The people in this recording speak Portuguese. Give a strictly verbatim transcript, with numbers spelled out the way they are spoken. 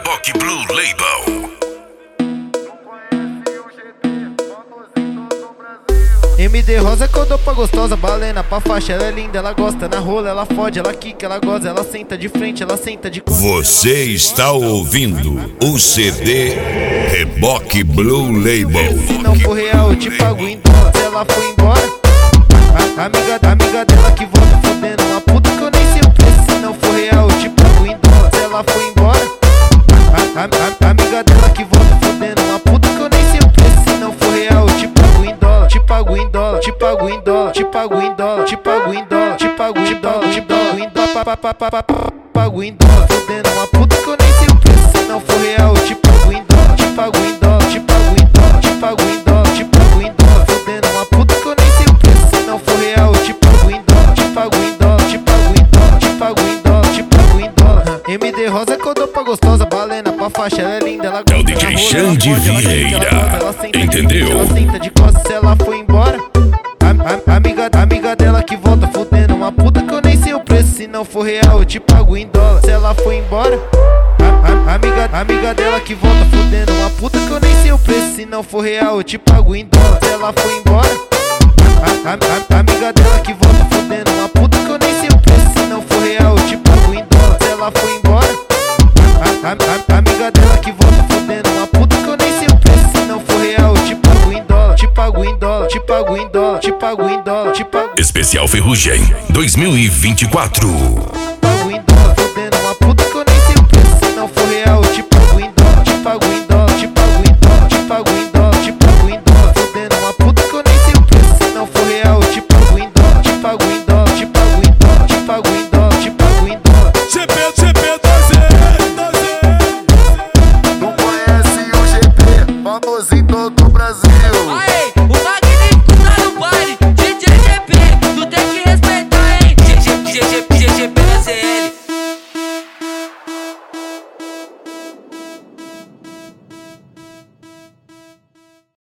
Reboque Blue Label. M D Rosa que eu dou pra gostosa, balena pra faixa, ela é linda, ela gosta, na rola, ela fode, ela quica, ela goza, ela senta de frente, ela senta de costas. Você está ouvindo o C D Reboque Blue Label. Se não for real, eu te pago em dólar. Se ela for embora, a amiga da amiga dela que volta fodendo uma puta que eu nem sei o preço. Se não for real, eu te pago em dólar. Se ela for embora, a, a, a amiga dela que volta fodendo uma puta que eu nem sei o preço. Se não for real, eu te pago em dólar. Te pago em dólar, te pago em dólar, te pago em dólar, te pago em dólar, te pago em dólar, te pago em dólar, pa, pa, pa, pa, pa, pago em dólar, fodendo uma puta que eu nem sei o preço. Se não for real, eu te pago em dólar, te pago em dólar, te pago em dólar, te pago em dólar, te pago em dólar, fodendo uma puta que eu nem sei o preço. Se não for real, eu te pago em dólar, te pago em dólar, te pago em dólar, te pago em dólar, te pago em dólar. M D Rosa que eu dou pra gostosa, balena pra faixa, ela é linda, ela gosta, É o D J Xande Vieira, entendeu? Ela senta de costas, se ela for embora, a, a, amiga, a amiga dela que volta fudendo uma puta que eu nem sei o preço. Se não for real, eu te pago em dólar. Se ela for embora, a, a, amiga, a amiga dela que volta fudendo uma puta que eu nem sei o preço. Se não for real, eu te pago em dólar. Se ela for embora, a, a, a amiga dela que volta fudendo uma puta que eu nem sei o preço. Se não for real, eu te pago em dólar. Se ela for embora, a, a, a amiga dela que volta fudendo uma puta que eu nem sei o preço. Se não for real, eu te pago em dólar. Te pago em dólar, te pago em dólar, te pago em dólar, te pago. Especial Ferrugem dois mil e vinte e quatro. Pago em dólar, fodendo uma puta que eu nem sei o preço. Se não for real, eu te pago em dólar, te pago em dólar, te pago em dólar, te pago em dólar, te pago em dólar, fodendo uma puta que eu nem sei o preço. Se não for real, eu te pago em dólar, te pago em dólar, te pago em dólar, te pago em dólar, te pago em dólar. G P, G P, doze, doze. Não conhece o G P, famosinho.